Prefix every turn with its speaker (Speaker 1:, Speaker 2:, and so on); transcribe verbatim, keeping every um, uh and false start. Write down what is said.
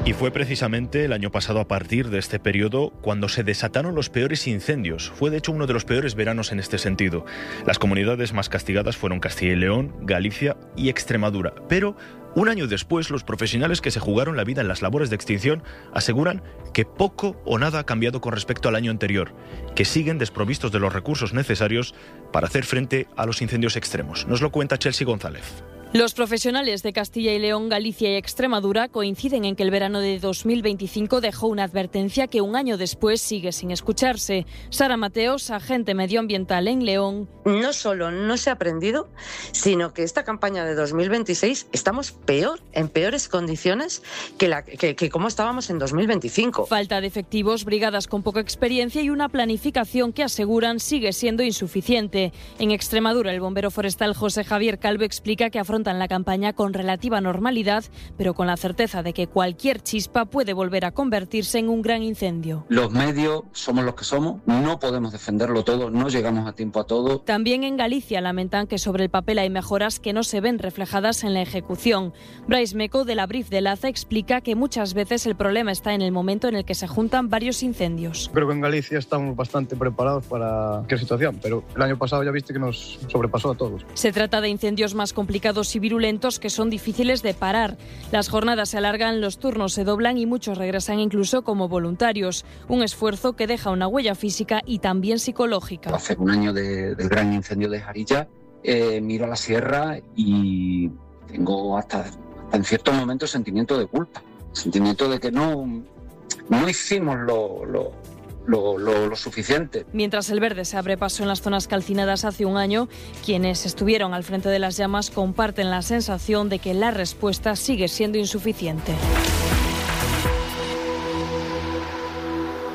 Speaker 1: Y fue precisamente el año pasado, a partir de este periodo, cuando se desataron los peores incendios. Fue de hecho uno de los peores veranos en este sentido. Las comunidades más castigadas fueron Castilla y León, Galicia y Extremadura. Pero un año después, los profesionales que se jugaron la vida en las labores de extinción aseguran que poco o nada ha cambiado con respecto al año anterior, que siguen desprovistos de los recursos necesarios para hacer frente a los incendios extremos. Nos lo cuenta Chelsea González.
Speaker 2: Los profesionales de Castilla y León, Galicia y Extremadura coinciden en que el verano de dos mil veinticinco dejó una advertencia que un año después sigue sin escucharse. Sara Mateos, agente medioambiental en León.
Speaker 3: No solo no se ha aprendido, sino que esta campaña de dos mil veintiséis estamos peor, en peores condiciones que, la, que, que como estábamos en dos mil veinticinco.
Speaker 2: Falta de efectivos, brigadas con poca experiencia y una planificación que aseguran sigue siendo insuficiente. En Extremadura, el bombero forestal José Javier Calvo explica que afronta la campaña con relativa normalidad, pero con la certeza de que cualquier chispa puede volver a convertirse en un gran incendio.
Speaker 4: Los medios somos los que somos, no podemos defenderlo todo, no llegamos a tiempo a todo.
Speaker 2: También en Galicia lamentan que sobre el papel hay mejoras que no se ven reflejadas en la ejecución. Brais Meco, de la Brif de Laza, explica que muchas veces el problema está en el momento en el que se juntan varios incendios.
Speaker 5: Creo que en Galicia estamos bastante preparados para cualquier situación, pero el año pasado ya viste que nos sobrepasó a todos.
Speaker 2: Se trata de incendios más complicados y virulentos que son difíciles de parar. Las jornadas se alargan, los turnos se doblan y muchos regresan incluso como voluntarios. Un esfuerzo que deja una huella física y también psicológica.
Speaker 4: Hace un año de, del gran incendio de Jarilla, eh, miro a la sierra y tengo hasta, hasta en ciertos momentos sentimiento de culpa, sentimiento de que no, no hicimos lo... lo Lo, lo, lo suficiente.
Speaker 2: Mientras el verde se abre paso en las zonas calcinadas hace un año, quienes estuvieron al frente de las llamas comparten la sensación de que la respuesta sigue siendo insuficiente.